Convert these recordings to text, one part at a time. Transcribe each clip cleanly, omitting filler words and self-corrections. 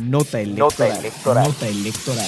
Nota electoral. Nota electoral.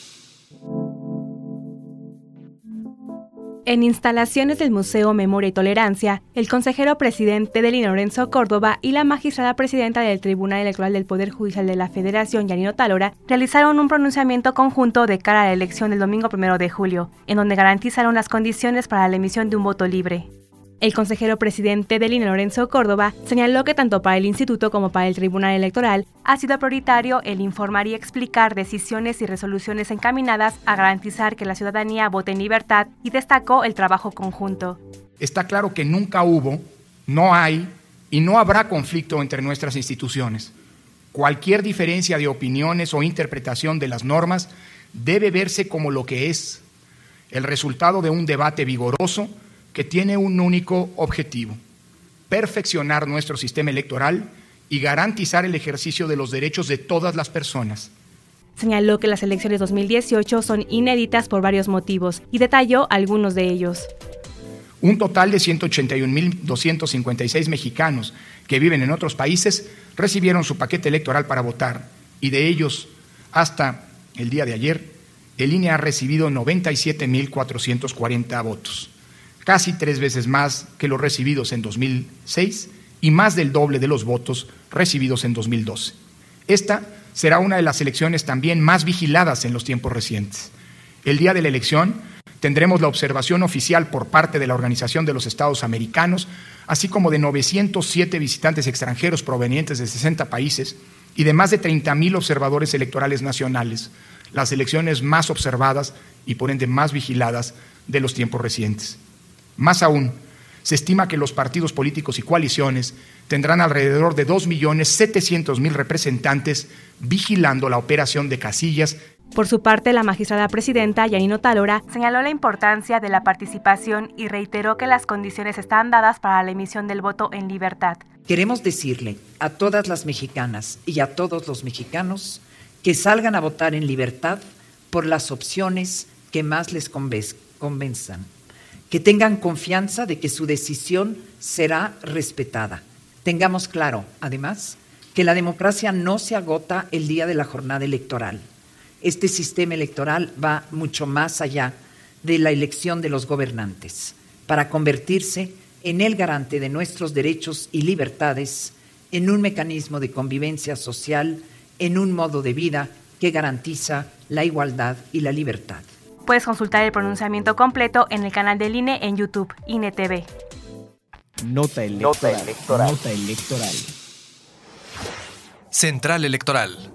En instalaciones del Museo Memoria y Tolerancia, el consejero presidente del INE, Lorenzo Córdoba, y la magistrada presidenta del Tribunal Electoral del Poder Judicial de la Federación, Yanino Talora, realizaron un pronunciamiento conjunto de cara a la elección del domingo 1 de julio, en donde garantizaron las condiciones para la emisión de un voto libre. El consejero presidente del INE, Lorenzo Córdoba, señaló que tanto para el Instituto como para el Tribunal Electoral ha sido prioritario el informar y explicar decisiones y resoluciones encaminadas a garantizar que la ciudadanía vote en libertad y destacó el trabajo conjunto. Está claro que nunca hubo, no hay y no habrá conflicto entre nuestras instituciones. Cualquier diferencia de opiniones o interpretación de las normas debe verse como lo que es, el resultado de un debate vigoroso que tiene un único objetivo: perfeccionar nuestro sistema electoral y garantizar el ejercicio de los derechos de todas las personas. Señaló que las elecciones 2018 son inéditas por varios motivos y detalló algunos de ellos. Un total de 181.256 mexicanos que viven en otros países recibieron su paquete electoral para votar, y de ellos, hasta el día de ayer, el INE ha recibido 97.440 votos. Casi 3 veces más que los recibidos en 2006 y más del doble de los votos recibidos en 2012. Esta será una de las elecciones también más vigiladas en los tiempos recientes. El día de la elección tendremos la observación oficial por parte de la Organización de los Estados Americanos, así como de 907 visitantes extranjeros provenientes de 60 países y de más de 30,000 observadores electorales nacionales, las elecciones más observadas y por ende más vigiladas de los tiempos recientes. Más aún, se estima que los partidos políticos y coaliciones tendrán alrededor de 2.700.000 representantes vigilando la operación de casillas. Por su parte, la magistrada presidenta, Yanino Talora, señaló la importancia de la participación y reiteró que las condiciones están dadas para la emisión del voto en libertad. Queremos decirle a todas las mexicanas y a todos los mexicanos que salgan a votar en libertad por las opciones que más les convenzan. Que tengan confianza de que su decisión será respetada. Tengamos claro, además, que la democracia no se agota el día de la jornada electoral. Este sistema electoral va mucho más allá de la elección de los gobernantes, para convertirse en el garante de nuestros derechos y libertades, en un mecanismo de convivencia social, en un modo de vida que garantiza la igualdad y la libertad. Puedes consultar el pronunciamiento completo en el canal del INE en YouTube, INE TV. Nota electoral. Nota electoral. Central Electoral.